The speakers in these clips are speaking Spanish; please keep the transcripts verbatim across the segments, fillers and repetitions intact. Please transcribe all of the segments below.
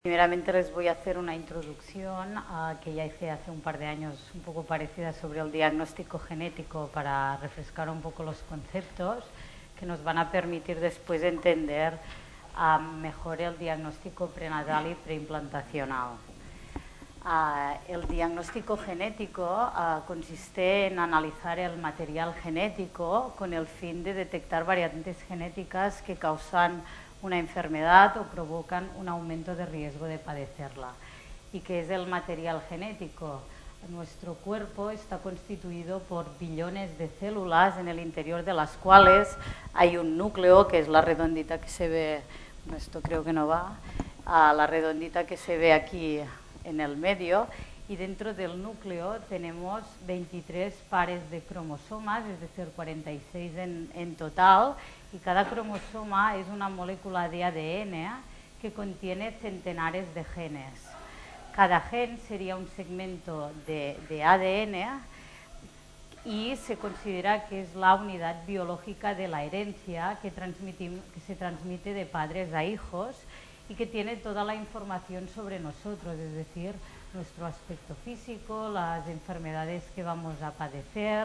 Primeramente les voy a hacer una introducción uh, que ya hice hace un par de años, un poco parecida, sobre el diagnóstico genético, para refrescar un poco los conceptos que nos van a permitir después entender uh, mejor el diagnóstico prenatal y preimplantacional. Uh, el diagnóstico genético uh, consiste en analizar el material genético con el fin de detectar variantes genéticas que causan una enfermedad o provocan un aumento de riesgo de padecerla. ¿Y qué es el material genético? Nuestro cuerpo está constituido por billones de células, en el interior de las cuales hay un núcleo, que es la redondita que se ve, esto creo que no va, uh, la redondita que se ve aquí en el medio, y dentro del núcleo tenemos veintitrés pares de cromosomas, es decir, cuarenta y seis en, en total, y cada cromosoma es una molécula de A D N que contiene centenares de genes. Cada gen sería un segmento de, de A D N y se considera que es la unidad biológica de la herencia que, que se transmite de padres a hijos y que tiene toda la información sobre nosotros, es decir, nuestro aspecto físico, las enfermedades que vamos a padecer.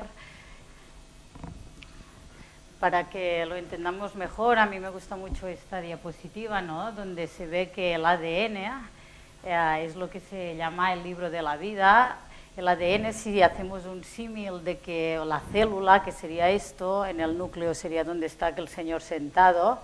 Para que lo entendamos mejor, a mí me gusta mucho esta diapositiva, ¿no?, donde se ve que el A D N eh, es lo que se llama el libro de la vida. El A D N, si hacemos un símil de que la célula, que sería esto, en el núcleo sería donde está aquel señor sentado,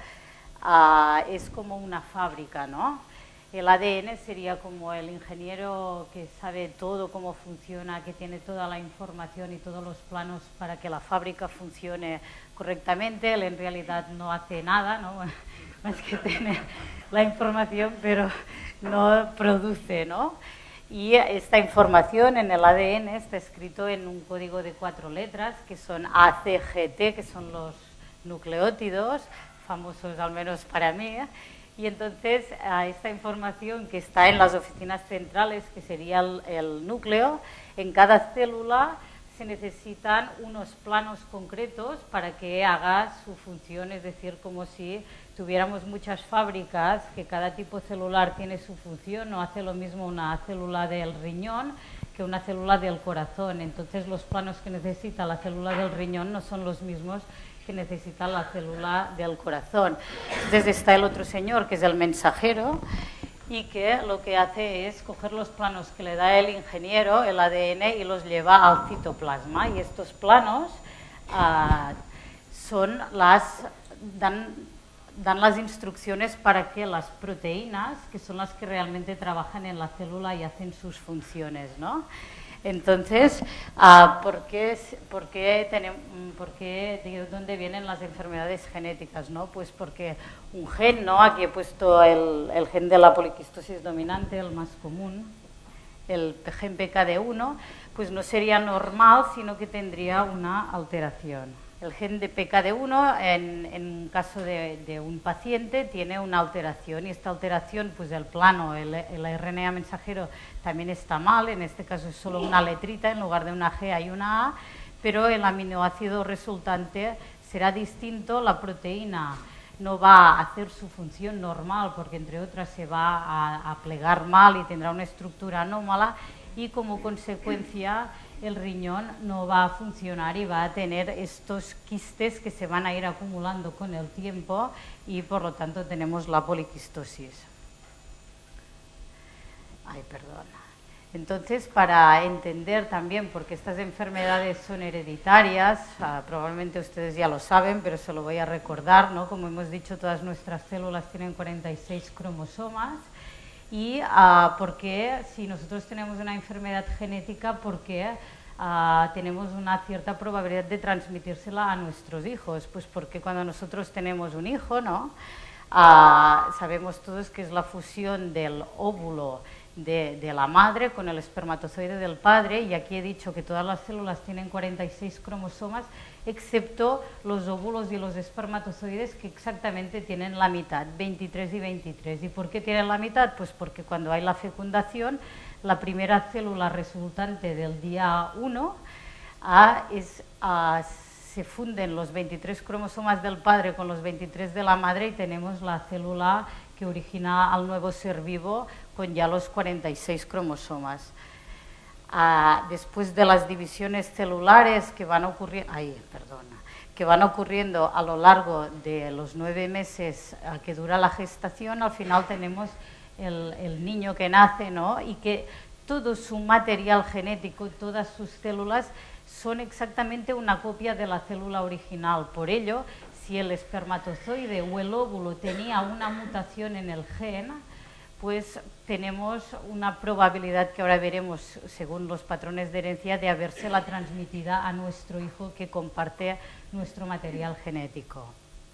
Uh, es como una fábrica, ¿no? El A D N sería como el ingeniero que sabe todo cómo funciona, que tiene toda la información y todos los planos para que la fábrica funcione correctamente. Él en realidad no hace nada, ¿no? Más que tener la información, pero no produce, ¿no? Y esta información en el A D N está escrito en un código de cuatro letras, que son A, C, G, T, que son los nucleótidos, famosos al menos para mí, ¿eh? Y entonces a esta información que está en las oficinas centrales, que sería el, el núcleo, en cada célula se necesitan unos planos concretos para que haga su función, es decir, como si tuviéramos muchas fábricas, que cada tipo celular tiene su función. No hace lo mismo una célula del riñón que una célula del corazón, entonces los planos que necesita la célula del riñón no son los mismos que necesita la célula del corazón. Entonces está el otro señor, que es el mensajero, y que lo que hace es coger los planos que le da el ingeniero, el A D N, y los lleva al citoplasma. Y estos planos uh, son las, dan, dan las instrucciones para que las proteínas, que son las que realmente trabajan en la célula y hacen sus funciones, ¿no? Entonces, uh, ¿por qué, por qué tenemos, por qué, de dónde vienen las enfermedades genéticas, ¿no? Pues porque un gen, ¿no? Aquí he puesto el, el gen de la poliquistosis dominante, el más común, el gen P K D uno, pues no sería normal, sino que tendría una alteración. El gen de P K D uno, en, en un caso de, de un paciente, tiene una alteración, y esta alteración, pues el plano, el, el R N A mensajero también está mal. En este caso es solo una letrita, en lugar de una G hay una A, pero el aminoácido resultante será distinto. La proteína no va a hacer su función normal, porque entre otras se va a, a plegar mal y tendrá una estructura anómala, y como consecuencia el riñón no va a funcionar y va a tener estos quistes que se van a ir acumulando con el tiempo, y por lo tanto tenemos la poliquistosis. Ay, perdón. Entonces, para entender también por qué estas enfermedades son hereditarias, uh, probablemente ustedes ya lo saben, pero se lo voy a recordar, ¿no? Como hemos dicho, todas nuestras células tienen cuarenta y seis cromosomas. Y uh, porque si nosotros tenemos una enfermedad genética, porque uh, tenemos una cierta probabilidad de transmitírsela a nuestros hijos, pues porque cuando nosotros tenemos un hijo, ¿no? Uh, sabemos todos que es la fusión del óvulo de, de la madre con el espermatozoide del padre, y aquí he dicho que todas las células tienen cuarenta y seis cromosomas, excepto los óvulos y los espermatozoides, que exactamente tienen la mitad, veintitrés y veintitrés. ¿Y por qué tienen la mitad? Pues porque cuando hay la fecundación, la primera célula resultante del día uno ah, es, ah, se funden los veintitrés cromosomas del padre con los veintitrés de la madre, y tenemos la célula que origina al nuevo ser vivo con ya los cuarenta y seis cromosomas. Ah, después de las divisiones celulares que van ocurriendo, ay, perdona, que van ocurriendo a lo largo de los nueve meses ah, que dura la gestación, al final tenemos el, el niño que nace, ¿no? Y que todo su material genético, todas sus células, son exactamente una copia de la célula original. Por ello, si el espermatozoide o el óvulo tenía una mutación en el gen, pues tenemos una probabilidad que ahora veremos, según los patrones de herencia, de habérsela transmitida a nuestro hijo que comparte nuestro material genético.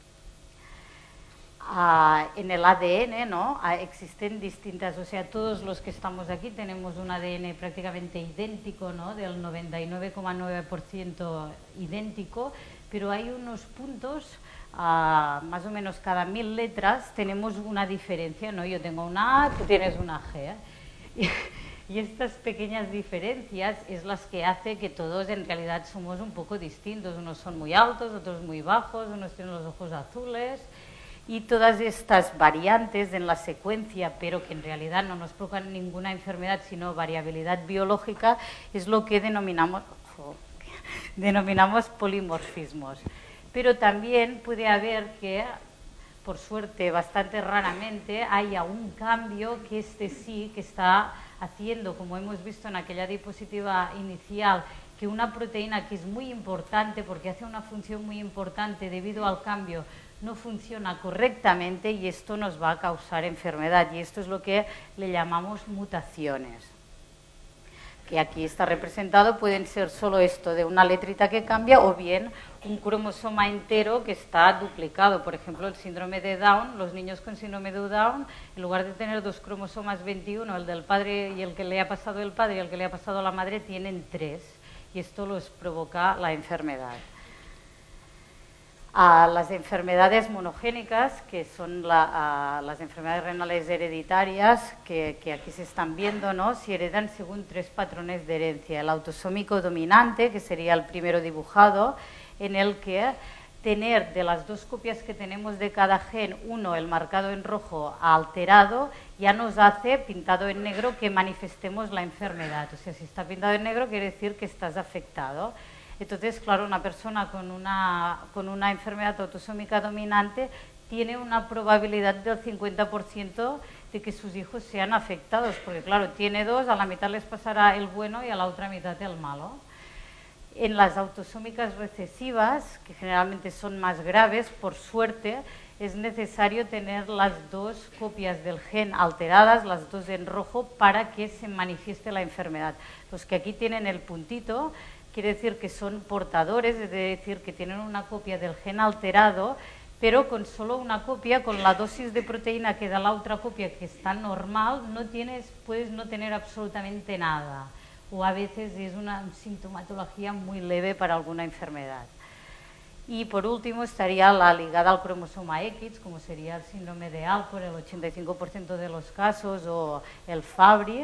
Uh, en el A D N, ¿no? Uh, existen distintas, o sea, todos los que estamos aquí tenemos un A D N prácticamente idéntico, ¿no? Del noventa y nueve coma nueve por ciento idéntico, pero hay unos puntos, uh, más o menos cada mil letras tenemos una diferencia, ¿no? Yo tengo una A, tú tienes una G, ¿eh? Y estas pequeñas diferencias es las que hace que todos en realidad somos un poco distintos. Unos son muy altos, otros muy bajos, unos tienen los ojos azules. Y todas estas variantes en la secuencia, pero que en realidad no nos provocan ninguna enfermedad, sino variabilidad biológica, es lo que denominamos, oh, denominamos polimorfismos. Pero también puede haber que, por suerte, bastante raramente, haya un cambio que este sí, que está haciendo, como hemos visto en aquella diapositiva inicial, que una proteína que es muy importante, porque hace una función muy importante debido al cambio, no funciona correctamente y esto nos va a causar enfermedad, y esto es lo que le llamamos mutaciones, que aquí está representado. Pueden ser solo esto de una letrita que cambia o bien un cromosoma entero que está duplicado. Por ejemplo, el síndrome de Down, los niños con síndrome de Down, en lugar de tener dos cromosomas veintiuno, el del padre y el que le ha pasado el padre y el que le ha pasado a la madre, tienen tres, y esto los provoca la enfermedad. A las enfermedades monogénicas, que son la, las enfermedades renales hereditarias, que, que aquí se están viendo, ¿no? Se heredan según tres patrones de herencia. El autosómico dominante, que sería el primero dibujado, en el que tener de las dos copias que tenemos de cada gen, uno, el marcado en rojo, alterado, ya nos hace, pintado en negro, que manifestemos la enfermedad. O sea, si está pintado en negro, quiere decir que estás afectado. Entonces, claro, una persona con una, con una enfermedad autosómica dominante tiene una probabilidad del cincuenta por ciento de que sus hijos sean afectados, porque claro, tiene dos, a la mitad les pasará el bueno y a la otra mitad el malo. En las autosómicas recesivas, que generalmente son más graves, por suerte, es necesario tener las dos copias del gen alteradas, las dos en rojo, para que se manifieste la enfermedad. Los que aquí tienen el puntito quiere decir que son portadores, es decir, que tienen una copia del gen alterado, pero con solo una copia, con la dosis de proteína que da la otra copia, que está normal, no tienes, puedes no tener absolutamente nada. O a veces es una sintomatología muy leve para alguna enfermedad. Y por último estaría la ligada al cromosoma X, como sería el síndrome de Alport, el ochenta y cinco por ciento de los casos, o el Fabry,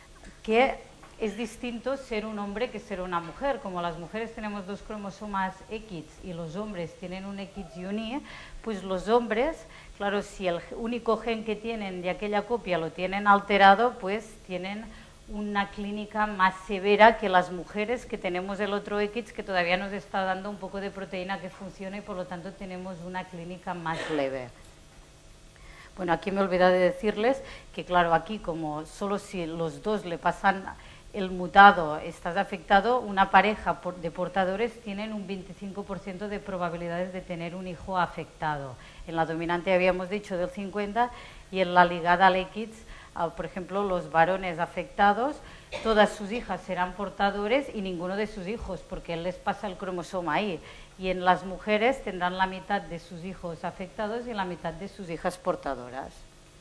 que es distinto ser un hombre que ser una mujer. Como las mujeres tenemos dos cromosomas X y los hombres tienen un X y un Y, pues los hombres, claro, si el único gen que tienen de aquella copia lo tienen alterado, pues tienen una clínica más severa que las mujeres que tenemos el otro X, que todavía nos está dando un poco de proteína que funcione, y por lo tanto tenemos una clínica más leve. Bueno, aquí me he olvidado de decirles que, claro, aquí como solo si los dos le pasan el mutado, estás afectado, una pareja de portadores tienen un veinticinco por ciento de probabilidades de tener un hijo afectado. En la dominante habíamos dicho del cincuenta por ciento, y en la ligada al X, por ejemplo, los varones afectados, todas sus hijas serán portadores y ninguno de sus hijos, porque él les pasa el cromosoma ahí. Y en las mujeres tendrán la mitad de sus hijos afectados y la mitad de sus hijas portadoras.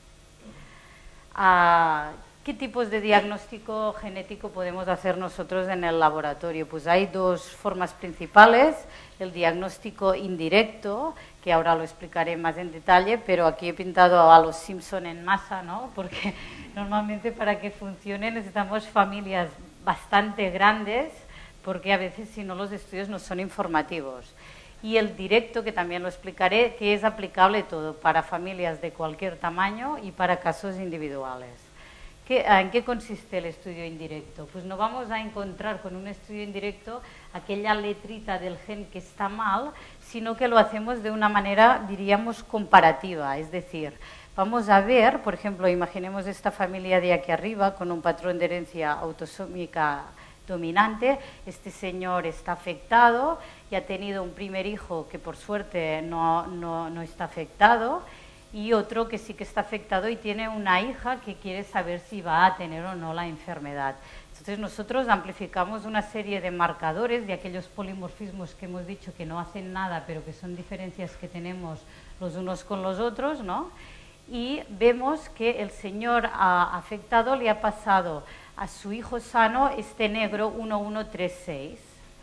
Ah, ¿Qué tipos de diagnóstico genético podemos hacer nosotros en el laboratorio? Pues hay dos formas principales: el diagnóstico indirecto, que ahora lo explicaré más en detalle, pero aquí he pintado a los Simpson en masa, ¿no? Porque normalmente para que funcione necesitamos familias bastante grandes, porque a veces si no los estudios no son informativos. Y el directo, que también lo explicaré, que es aplicable todo para familias de cualquier tamaño y para casos individuales. ¿qué, ¿en qué consiste el estudio indirecto? Pues no vamos a encontrar con un estudio indirecto aquella letrita del gen que está mal, sino que lo hacemos de una manera, diríamos, comparativa, es decir, vamos a ver, por ejemplo, imaginemos esta familia de aquí arriba con un patrón de herencia autosómica dominante. Este señor está afectado y ha tenido un primer hijo que por suerte no, no, no está afectado y otro que sí que está afectado y tiene una hija que quiere saber si va a tener o no la enfermedad. Entonces nosotros amplificamos una serie de marcadores de aquellos polimorfismos que hemos dicho que no hacen nada, pero que son diferencias que tenemos los unos con los otros, ¿no? Y vemos que el señor uh, afectado le ha pasado a su hijo sano este negro uno uno tres seis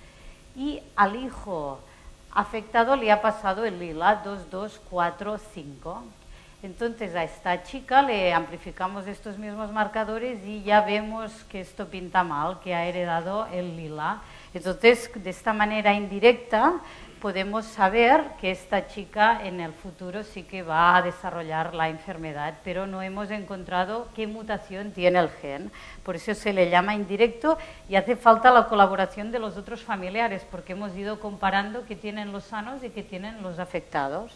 y al hijo afectado le ha pasado el lila dos dos cuatro cinco. Entonces a esta chica le amplificamos estos mismos marcadores y ya vemos que esto pinta mal, que ha heredado el lila. Entonces, de esta manera indirecta podemos saber que esta chica en el futuro sí que va a desarrollar la enfermedad, pero no hemos encontrado qué mutación tiene el gen. Por eso se le llama indirecto y hace falta la colaboración de los otros familiares, porque hemos ido comparando qué tienen los sanos y qué tienen los afectados.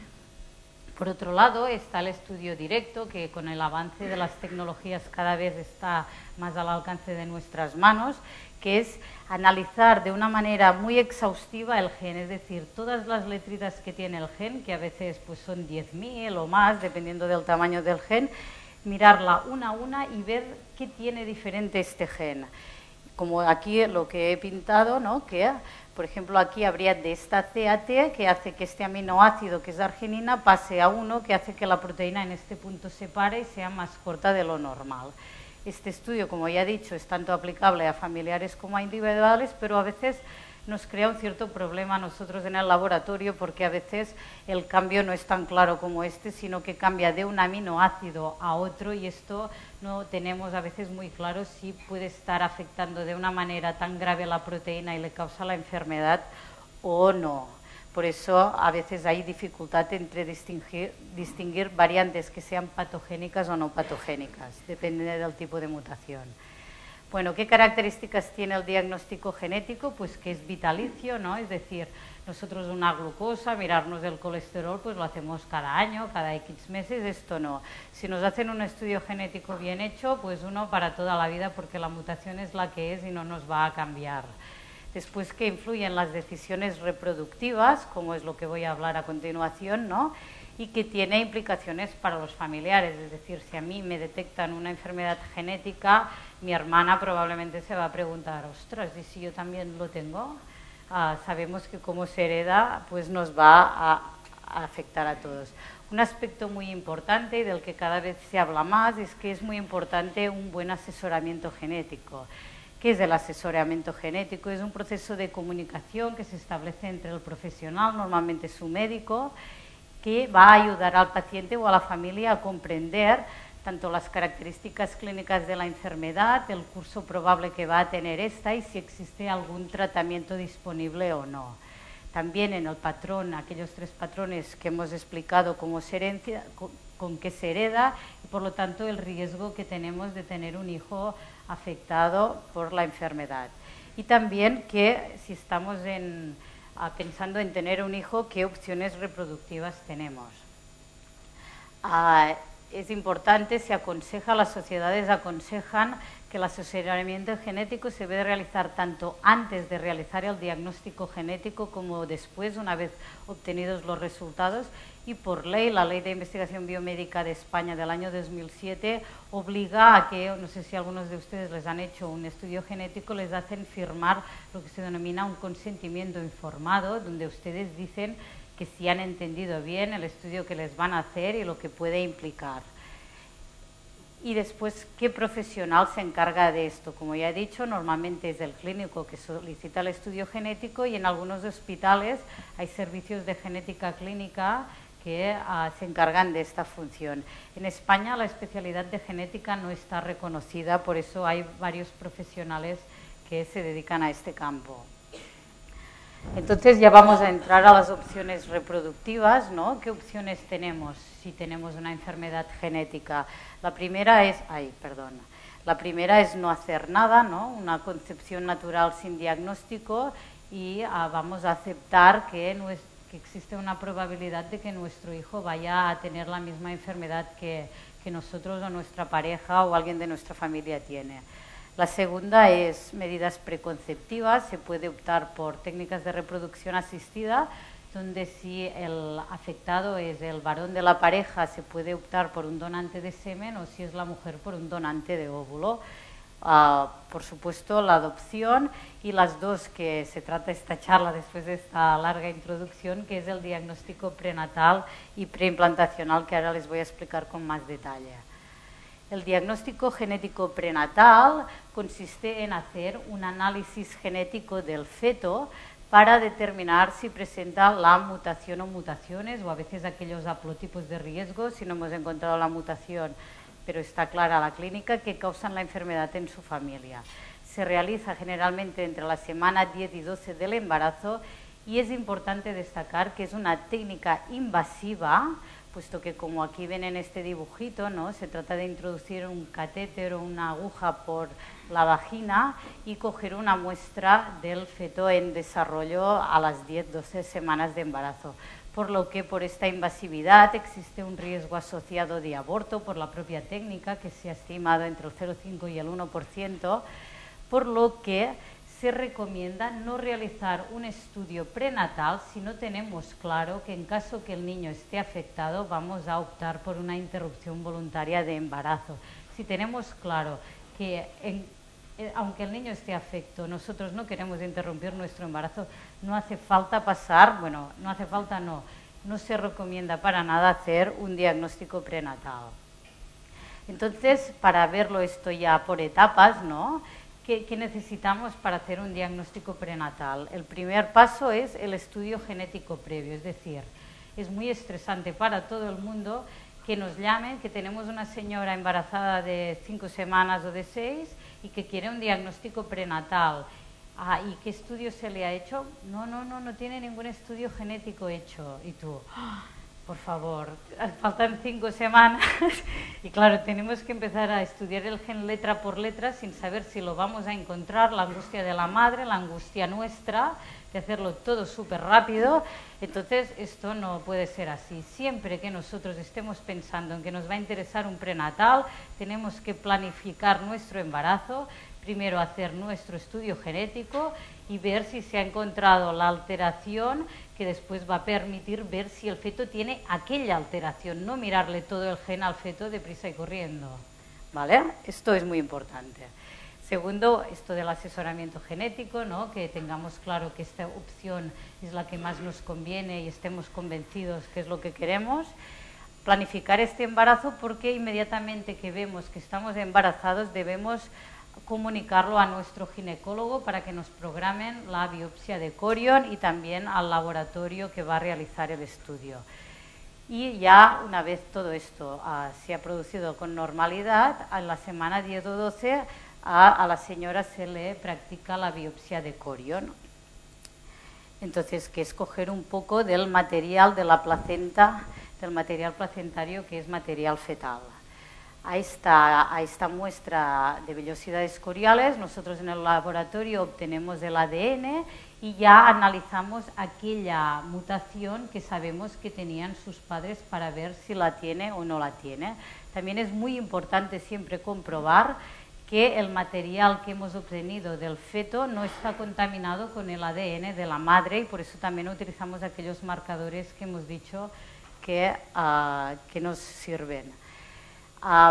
Por otro lado está el estudio directo, que con el avance de las tecnologías cada vez está más al alcance de nuestras manos, que es analizar de una manera muy exhaustiva el gen, es decir, todas las letritas que tiene el gen, que a veces pues, son diez mil o más, dependiendo del tamaño del gen, mirarla una a una y ver qué tiene diferente este gen. Como aquí lo que he pintado, ¿no? Que, por ejemplo, aquí habría de esta C A T que hace que este aminoácido, que es arginina, pase a uno, que hace que la proteína en este punto se pare y sea más corta de lo normal. Este estudio, como ya he dicho, es tanto aplicable a familiares como a individuales, pero a veces nos crea un cierto problema a nosotros en el laboratorio porque a veces el cambio no es tan claro como este, sino que cambia de un aminoácido a otro y esto no tenemos a veces muy claro si puede estar afectando de una manera tan grave la proteína y le causa la enfermedad o no. Por eso a veces hay dificultad entre distinguir, distinguir variantes que sean patogénicas o no patogénicas, depende del tipo de mutación. Bueno, ¿qué características tiene el diagnóstico genético? Pues que es vitalicio, ¿no? Es decir, nosotros una glucosa, mirarnos el colesterol, pues lo hacemos cada año, cada X meses, esto no. Si nos hacen un estudio genético bien hecho, pues uno para toda la vida, porque la mutación es la que es y no nos va a cambiar. Después, que influyen las decisiones reproductivas, como es lo que voy a hablar a continuación, ¿no? Y que tiene implicaciones para los familiares, es decir, si a mí me detectan una enfermedad genética, mi hermana probablemente se va a preguntar, ostras, ¿y si yo también lo tengo? Ah, sabemos que como se hereda, pues nos va a, a afectar a todos. Un aspecto muy importante y del que cada vez se habla más es que es muy importante un buen asesoramiento genético. ¿Qué es el asesoramiento genético? Es un proceso de comunicación que se establece entre el profesional, normalmente su médico, que va a ayudar al paciente o a la familia a comprender tanto las características clínicas de la enfermedad, el curso probable que va a tener esta y si existe algún tratamiento disponible o no. También en el patrón, aquellos tres patrones que hemos explicado cómo se herencia, con, con qué se hereda y por lo tanto el riesgo que tenemos de tener un hijo afectado por la enfermedad. Y también que si estamos en, pensando en tener un hijo, qué opciones reproductivas tenemos. Uh, es importante, se aconseja, las sociedades aconsejan que el asesoramiento genético se debe realizar tanto antes de realizar el diagnóstico genético como después, una vez obtenidos los resultados. Y por ley, la Ley de Investigación Biomédica de España del año dos mil siete obliga a que, no sé si algunos de ustedes les han hecho un estudio genético, les hacen firmar lo que se denomina un consentimiento informado, donde ustedes dicen que si han entendido bien el estudio que les van a hacer y lo que puede implicar. Y después, ¿qué profesional se encarga de esto? Como ya he dicho, normalmente es el clínico que solicita el estudio genético y en algunos hospitales hay servicios de genética clínica que uh, se encargan de esta función. En España la especialidad de genética no está reconocida, por eso hay varios profesionales que se dedican a este campo. Entonces ya vamos a entrar a las opciones reproductivas, ¿no? ¿Qué opciones tenemos si tenemos una enfermedad genética? La primera es, ay, perdón, la primera es no hacer nada, ¿no? Una concepción natural sin diagnóstico y ah, vamos a aceptar que, nues- que existe una probabilidad de que nuestro hijo vaya a tener la misma enfermedad que, que nosotros o nuestra pareja o alguien de nuestra familia tiene. La segunda es medidas preconceptivas. Se puede optar por técnicas de reproducción asistida, donde si el afectado es el varón de la pareja, se puede optar por un donante de semen o si es la mujer por un donante de óvulo. Uh, por supuesto, la adopción y las dos que se trata esta charla después de esta larga introducción, que es el diagnóstico prenatal y preimplantacional, que ahora les voy a explicar con más detalle. El diagnóstico genético prenatal consiste en hacer un análisis genético del feto para determinar si presenta la mutación o mutaciones, o a veces aquellos haplotipos de riesgo, si no hemos encontrado la mutación, pero está clara la clínica, que causan la enfermedad en su familia. Se realiza generalmente entre la semana diez y doce del embarazo y es importante destacar que es una técnica invasiva, puesto que como aquí ven en este dibujito, ¿no? Se trata de introducir un catéter o una aguja por la vagina y coger una muestra del feto en desarrollo a las diez a doce semanas de embarazo. Por lo que por esta invasividad existe un riesgo asociado de aborto por la propia técnica, que se ha estimado entre el cero coma cinco y el uno por ciento, por lo que se recomienda no realizar un estudio prenatal si no tenemos claro que en caso que el niño esté afectado vamos a optar por una interrupción voluntaria de embarazo. Si tenemos claro que en, eh, aunque el niño esté afecto, nosotros no queremos interrumpir nuestro embarazo, no hace falta pasar, bueno, no hace falta no, no se recomienda para nada hacer un diagnóstico prenatal. Entonces, para verlo esto ya por etapas, ¿no? ¿Qué, ¿Qué necesitamos para hacer un diagnóstico prenatal? El primer paso es el estudio genético previo, es decir, es muy estresante para todo el mundo que nos llamen, que tenemos una señora embarazada de cinco semanas o de seis y que quiere un diagnóstico prenatal. Ah, ¿y qué estudio se le ha hecho? No, no, no, no tiene ningún estudio genético hecho. Y tú, ¡oh! Por favor, faltan cinco semanas y claro, tenemos que empezar a estudiar el gen letra por letra sin saber si lo vamos a encontrar, la angustia de la madre, la angustia nuestra, de hacerlo todo súper rápido. Entonces esto no puede ser así. Siempre que nosotros estemos pensando en que nos va a interesar un prenatal, tenemos que planificar nuestro embarazo, primero hacer nuestro estudio genético y ver si se ha encontrado la alteración que después va a permitir ver si el feto tiene aquella alteración, no mirarle todo el gen al feto deprisa y corriendo, ¿vale? Esto es muy importante. Segundo, esto del asesoramiento genético, ¿no? Que tengamos claro que esta opción es la que más nos conviene y estemos convencidos que es lo que queremos. Planificar este embarazo porque inmediatamente que vemos que estamos embarazados debemos comunicarlo a nuestro ginecólogo para que nos programen la biopsia de corión y también al laboratorio que va a realizar el estudio. Y ya una vez todo esto uh, se ha producido con normalidad, a la semana diez o doce a, a la señora se le practica la biopsia de corión. Entonces, que es coger un poco del material de la placenta, del material placentario que es material fetal. A esta, a esta muestra de vellosidades coriales, nosotros en el laboratorio obtenemos el A D N y ya analizamos aquella mutación que sabemos que tenían sus padres para ver si la tiene o no la tiene. También es muy importante siempre comprobar que el material que hemos obtenido del feto no está contaminado con el A D N de la madre y por eso también utilizamos aquellos marcadores que hemos dicho que, uh, que nos sirven. Uh,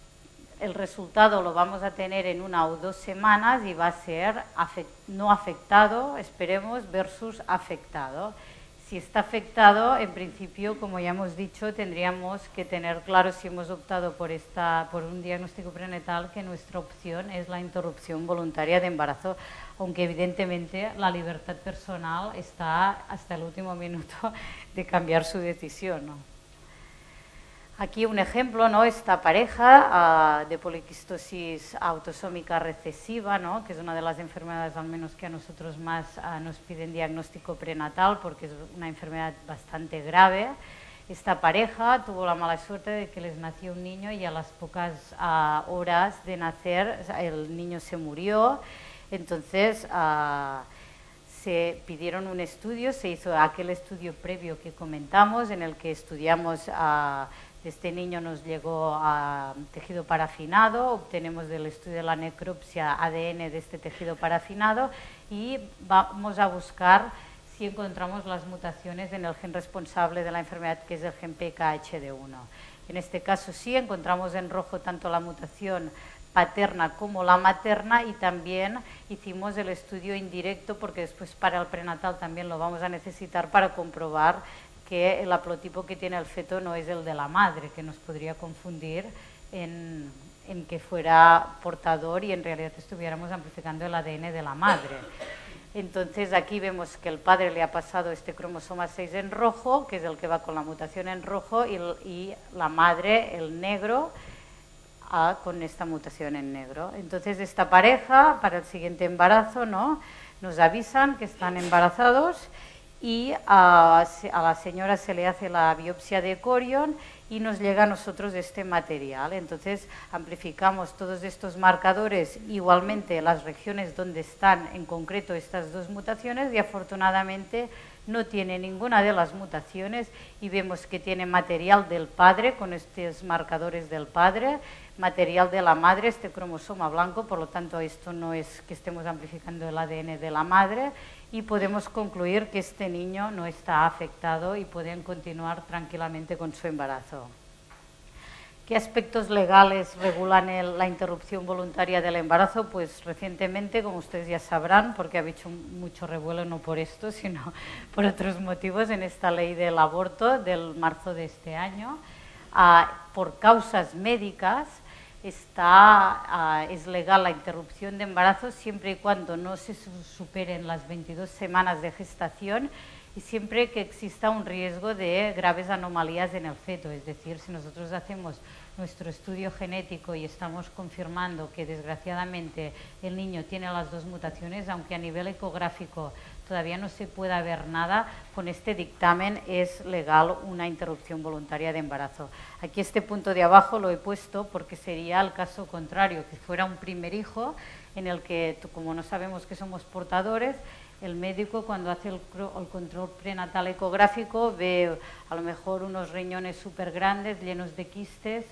el resultado lo vamos a tener en una o dos semanas y va a ser afect no afectado, esperemos, versus afectado. Si está afectado, en principio, como ya hemos dicho, tendríamos que tener claro si hemos optado por, esta, por un diagnóstico prenatal que nuestra opción es la interrupción voluntaria de embarazo, aunque evidentemente la libertad personal está hasta el último minuto de cambiar su decisión, ¿no? Aquí un ejemplo, ¿no? Esta pareja uh, de poliquistosis autosómica recesiva, ¿no? Que es una de las enfermedades, al menos que a nosotros más uh, nos piden diagnóstico prenatal, porque es una enfermedad bastante grave. Esta pareja tuvo la mala suerte de que les nació un niño y a las pocas uh, horas de nacer el niño se murió. Entonces uh, se pidieron un estudio, se hizo aquel estudio previo que comentamos, en el que estudiamos uh, este niño, nos llegó a tejido parafinado, obtenemos del estudio de la necropsia A D N de este tejido parafinado y vamos a buscar si encontramos las mutaciones en el gen responsable de la enfermedad, que es el gen P K H D uno. En este caso sí, encontramos en rojo tanto la mutación paterna como la materna, y también hicimos el estudio indirecto, porque después para el prenatal también lo vamos a necesitar para comprobar que el haplotipo que tiene el feto no es el de la madre, que nos podría confundir en, en que fuera portador y en realidad estuviéramos amplificando el A D N de la madre. Entonces aquí vemos que el padre le ha pasado este cromosoma seis en rojo, que es el que va con la mutación en rojo, y, y la madre, el negro, a, con esta mutación en negro. Entonces esta pareja, para el siguiente embarazo, ¿no?, nos avisan que están embarazados, y a, a la señora se le hace la biopsia de corion y nos llega a nosotros este material. Entonces amplificamos todos estos marcadores, igualmente las regiones donde están en concreto estas dos mutaciones, y afortunadamente no tiene ninguna de las mutaciones, y vemos que tiene material del padre con estos marcadores del padre, material de la madre, este cromosoma blanco, por lo tanto esto no es que estemos amplificando el A D N de la madre, y podemos concluir que este niño no está afectado y pueden continuar tranquilamente con su embarazo. ¿Qué aspectos legales regulan el, la interrupción voluntaria del embarazo? Pues recientemente, como ustedes ya sabrán, porque ha habido mucho revuelo, no por esto, sino por otros motivos, en esta ley del aborto del marzo de este año, uh, por causas médicas, Está, uh, es legal la interrupción de embarazo siempre y cuando no se superen las veintidós semanas de gestación y siempre que exista un riesgo de graves anomalías en el feto. Es decir, si nosotros hacemos nuestro estudio genético y estamos confirmando que desgraciadamente el niño tiene las dos mutaciones, aunque a nivel ecográfico todavía no se pueda ver nada, con este dictamen es legal una interrupción voluntaria de embarazo. Aquí este punto de abajo lo he puesto porque sería el caso contrario, que fuera un primer hijo en el que, como no sabemos que somos portadores, el médico cuando hace el, el control prenatal ecográfico ve a lo mejor unos riñones súper grandes llenos de quistes,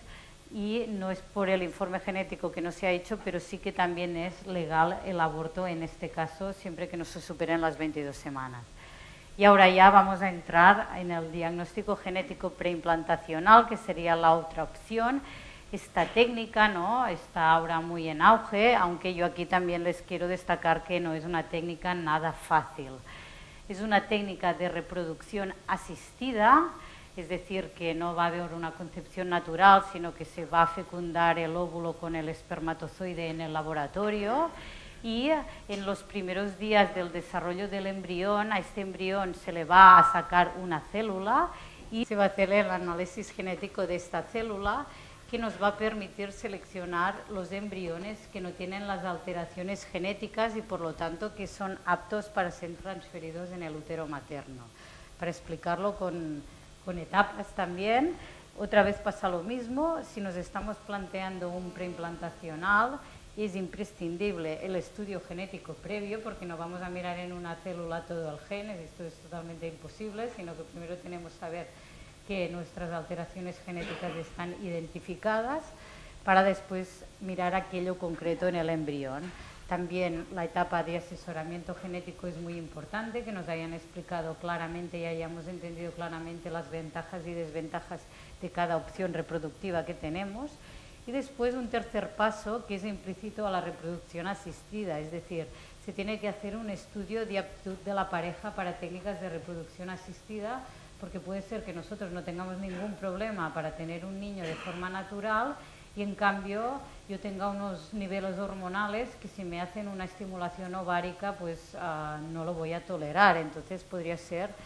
y no es por el informe genético que no se ha hecho, pero sí que también es legal el aborto en este caso, siempre que no se superen las veintidós semanas. Y ahora ya vamos a entrar en el diagnóstico genético preimplantacional, que sería la otra opción. Esta técnica, ¿no?, está ahora muy en auge, aunque yo aquí también les quiero destacar que no es una técnica nada fácil. Es una técnica de reproducción asistida, es decir, que no va a haber una concepción natural, sino que se va a fecundar el óvulo con el espermatozoide en el laboratorio, y en los primeros días del desarrollo del embrión, a este embrión se le va a sacar una célula y se va a hacer el análisis genético de esta célula, que nos va a permitir seleccionar los embriones que no tienen las alteraciones genéticas y por lo tanto que son aptos para ser transferidos en el útero materno. Para explicarlo con con etapas también, otra vez pasa lo mismo. Si nos estamos planteando un preimplantacional, es imprescindible el estudio genético previo, porque no vamos a mirar en una célula todo el gen, esto es totalmente imposible, sino que primero tenemos que saber que nuestras alteraciones genéticas están identificadas para después mirar aquello concreto en el embrión. También la etapa de asesoramiento genético es muy importante, que nos hayan explicado claramente y hayamos entendido claramente las ventajas y desventajas de cada opción reproductiva que tenemos. Y después un tercer paso que es implícito a la reproducción asistida, es decir, se tiene que hacer un estudio de aptitud de la pareja para técnicas de reproducción asistida, porque puede ser que nosotros no tengamos ningún problema para tener un niño de forma natural, y en cambio yo tenga unos niveles hormonales que si me hacen una estimulación ovárica pues uh, no lo voy a tolerar. Entonces podría ser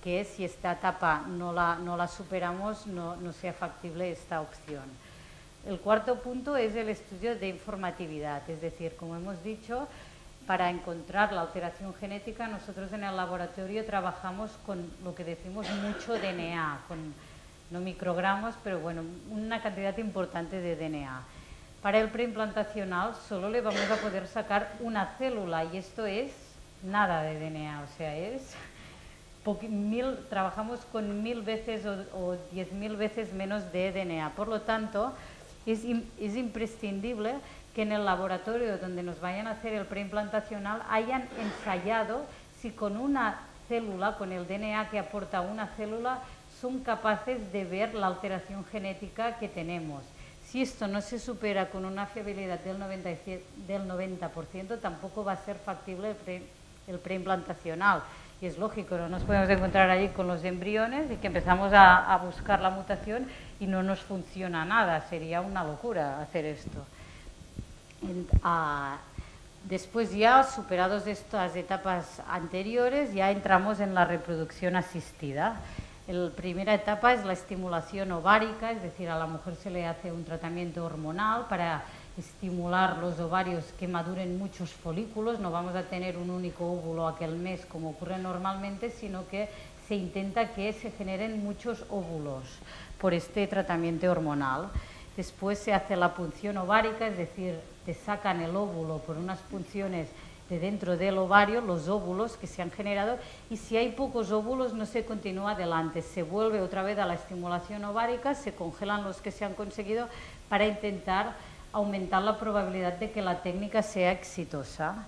que si esta etapa no la, no la superamos no, no sea factible esta opción. El cuarto punto es el estudio de informatividad, es decir, como hemos dicho, para encontrar la alteración genética nosotros en el laboratorio trabajamos con lo que decimos mucho D N A, con no microgramos, pero bueno, una cantidad importante de D N A. Para el preimplantacional solo le vamos a poder sacar una célula y esto es nada de D N A, o sea, es mil, trabajamos con mil veces o, o diez mil veces menos de D N A. Por lo tanto, es, es imprescindible que en el laboratorio donde nos vayan a hacer el preimplantacional hayan ensayado si con una célula, con el D N A que aporta una célula, son capaces de ver la alteración genética que tenemos. Si esto no se supera con una fiabilidad del noventa, del noventa por ciento, tampoco va a ser factible el, pre, el preimplantacional. Y es lógico, no nos podemos encontrar allí con los embriones y que empezamos a, a buscar la mutación y no nos funciona nada. Sería una locura hacer esto. En, uh, después ya, superados estas etapas anteriores, ya entramos en la reproducción asistida. La primera etapa es la estimulación ovárica, es decir, a la mujer se le hace un tratamiento hormonal para estimular los ovarios que maduren muchos folículos. No vamos a tener un único óvulo aquel mes como ocurre normalmente, sino que se intenta que se generen muchos óvulos por este tratamiento hormonal. Después se hace la punción ovárica, es decir, te sacan el óvulo por unas punciones de dentro del ovario, los óvulos que se han generado, y si hay pocos óvulos no se continúa adelante, se vuelve otra vez a la estimulación ovárica, se congelan los que se han conseguido para intentar aumentar la probabilidad de que la técnica sea exitosa.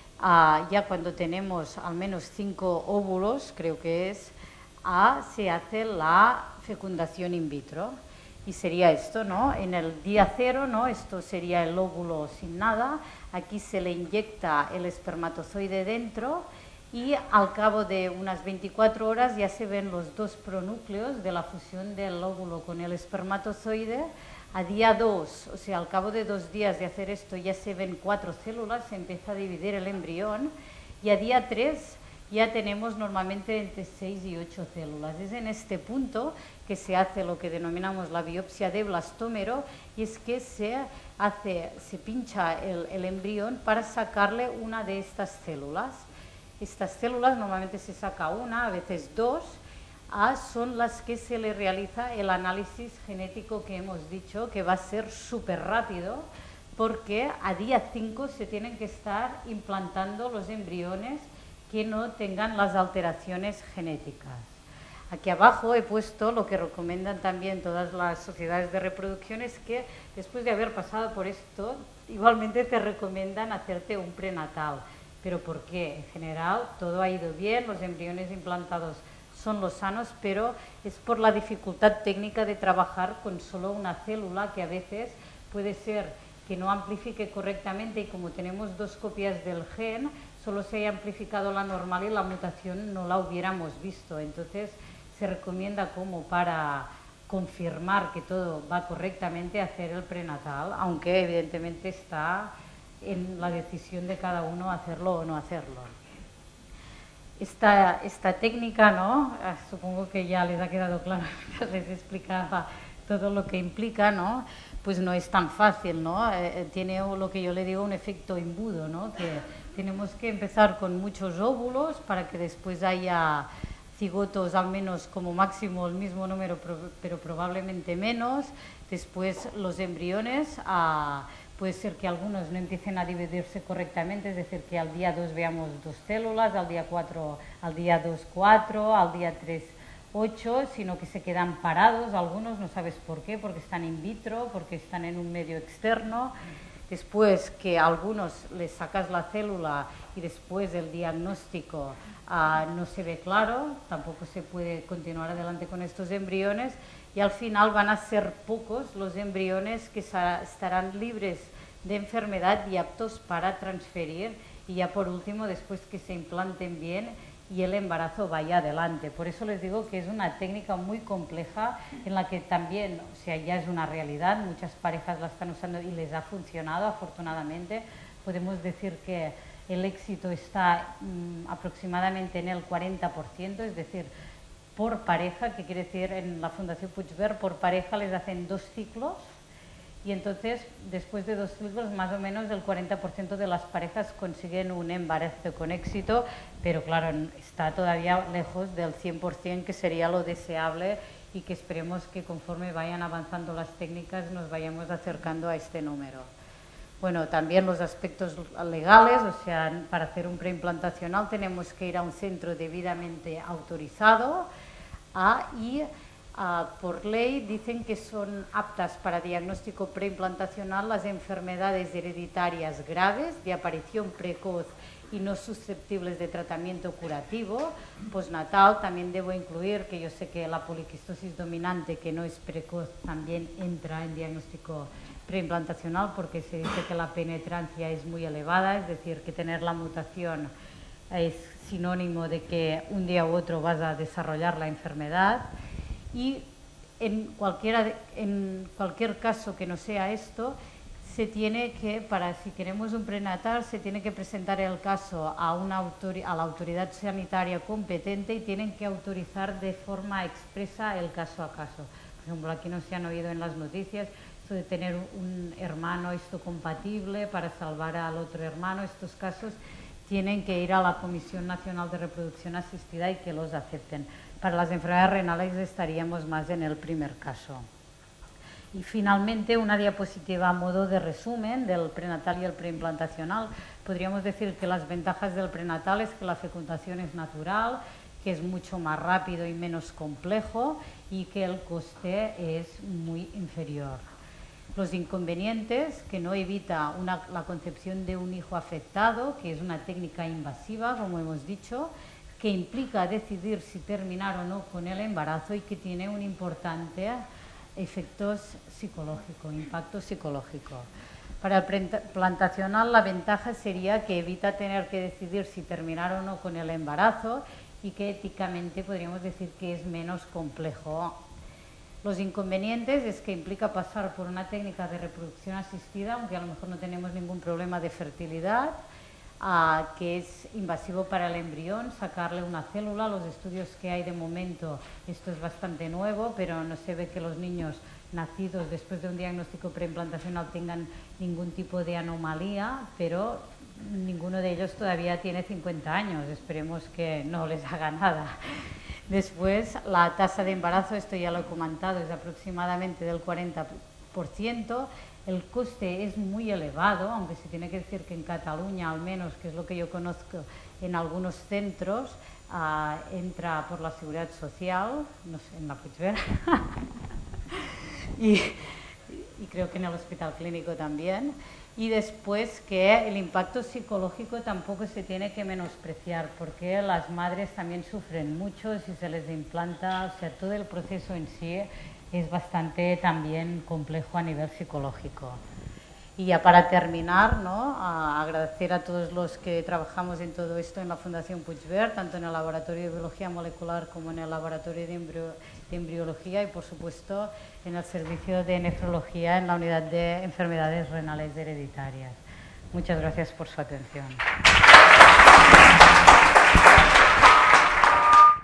Uh, ya cuando tenemos al menos cinco óvulos, creo que es, uh, se hace la fecundación in vitro. Y sería esto, ¿no? En el día cero, ¿no? Esto sería el óvulo sin nada. Aquí se le inyecta el espermatozoide dentro y al cabo de unas veinticuatro horas ya se ven los dos pronúcleos de la fusión del óvulo con el espermatozoide. A día dos, o sea, al cabo de dos días de hacer esto ya se ven cuatro células, se empieza a dividir el embrión y a día tres ya tenemos normalmente entre seis y ocho células. Es en este punto que se hace lo que denominamos la biopsia de blastómero y es que se, hace, se pincha el, el embrión para sacarle una de estas células. Estas células normalmente se saca una, a veces dos, a, son las que se le realiza el análisis genético que hemos dicho, que va a ser súper rápido, porque a día cinco se tienen que estar implantando los embriones que no tengan las alteraciones genéticas. Aquí abajo he puesto lo que recomiendan también todas las sociedades de reproducción, es que después de haber pasado por esto, igualmente te recomiendan hacerte un prenatal. ¿Pero por qué? En general todo ha ido bien, los embriones implantados son los sanos, pero es por la dificultad técnica de trabajar con solo una célula, que a veces puede ser que no amplifique correctamente y como tenemos dos copias del gen, solo se haya amplificado la normal y la mutación no la hubiéramos visto. Entonces se recomienda como para confirmar que todo va correctamente hacer el prenatal, aunque evidentemente está en la decisión de cada uno hacerlo o no hacerlo. Esta, esta técnica, ¿no? Supongo que ya les ha quedado claro mientras les explicaba todo lo que implica, ¿no? Pues no es tan fácil, ¿no? Eh, tiene lo que yo le digo un efecto embudo, ¿no? Que tenemos que empezar con muchos óvulos para que después haya cigotos al menos como máximo el mismo número, pero probablemente menos. Después los embriones, ah, puede ser que algunos no empiecen a dividirse correctamente, es decir, que al día dos veamos dos células, al día cuatro, al día dos cuatro, al día tres ocho, sino que se quedan parados, algunos no sabes por qué, porque están in vitro, porque están en un medio externo. Después que a algunos les sacas la célula y después el diagnóstico uh, no se ve claro, tampoco se puede continuar adelante con estos embriones y al final van a ser pocos los embriones que estarán libres de enfermedad y aptos para transferir y ya por último después que se implanten bien y el embarazo vaya adelante. Por eso les digo que es una técnica muy compleja en la que también, o sea, ya es una realidad, muchas parejas la están usando y les ha funcionado afortunadamente. Podemos decir que el éxito está mmm, aproximadamente en el cuarenta por ciento, es decir, por pareja, que quiere decir en la Fundación Puigverd, por pareja les hacen dos ciclos y entonces después de dos ciclos más o menos el cuarenta por ciento de las parejas consiguen un embarazo con éxito, pero claro, está todavía lejos del cien por ciento que sería lo deseable y que esperemos que conforme vayan avanzando las técnicas nos vayamos acercando a este número. Bueno, también los aspectos legales, o sea, para hacer un preimplantacional tenemos que ir a un centro debidamente autorizado ah, y ah, por ley dicen que son aptas para diagnóstico preimplantacional las enfermedades hereditarias graves de aparición precoz y no susceptibles de tratamiento curativo. Postnatal también debo incluir que yo sé que la poliquistosis dominante, que no es precoz, también entra en diagnóstico preimplantacional porque se dice que la penetrancia es muy elevada, es decir, que tener la mutación es sinónimo de que un día u otro vas a desarrollar la enfermedad y en, cualquiera de, en cualquier caso que no sea esto, se tiene que, para si queremos un prenatal, se tiene que presentar el caso a, una autori a la autoridad sanitaria competente y tienen que autorizar de forma expresa el caso a caso. Por ejemplo, aquí no se han oído en las noticias esto de tener un hermano esto compatible para salvar al otro hermano. Estos casos tienen que ir a la Comisión Nacional de Reproducción Asistida y que los acepten. Para las enfermedades renales estaríamos más en el primer caso. Y finalmente una diapositiva a modo de resumen del prenatal y el preimplantacional. Podríamos decir que las ventajas del prenatal es que la fecundación es natural, que es mucho más rápido y menos complejo y que el coste es muy inferior. Los inconvenientes, que no evita una, la concepción de un hijo afectado, que es una técnica invasiva, como hemos dicho, que implica decidir si terminar o no con el embarazo y que tiene un importante efecto psicológico, impacto psicológico. Para el preimplantacional la ventaja sería que evita tener que decidir si terminar o no con el embarazo y que éticamente podríamos decir que es menos complejo. Los inconvenientes es que implica pasar por una técnica de reproducción asistida, aunque a lo mejor no tenemos ningún problema de fertilidad, uh, que es invasivo para el embrión, sacarle una célula. Los estudios que hay de momento, esto es bastante nuevo, pero no se ve que los niños nacidos después de un diagnóstico preimplantacional tengan ningún tipo de anomalía, pero ninguno de ellos todavía tiene cincuenta años, esperemos que no les haga nada. Después, la tasa de embarazo, esto ya lo he comentado, es aproximadamente del cuarenta por ciento. El coste es muy elevado, aunque se tiene que decir que en Cataluña, al menos, que es lo que yo conozco, en algunos centros uh, entra por la Seguridad Social, no sé, en la Puigverd, y, y creo que en el Hospital Clínico también. Y después que el impacto psicológico tampoco se tiene que menospreciar, porque las madres también sufren mucho si se les implanta, o sea, todo el proceso en sí es bastante también complejo a nivel psicológico. Y ya para terminar, ¿no?, a agradecer a todos los que trabajamos en todo esto en la Fundación Puigverd, tanto en el Laboratorio de Biología Molecular como en el Laboratorio de, Embrio de Embriología y, por supuesto, en el Servicio de Nefrología en la Unidad de Enfermedades Renales Hereditarias. Muchas gracias por su atención.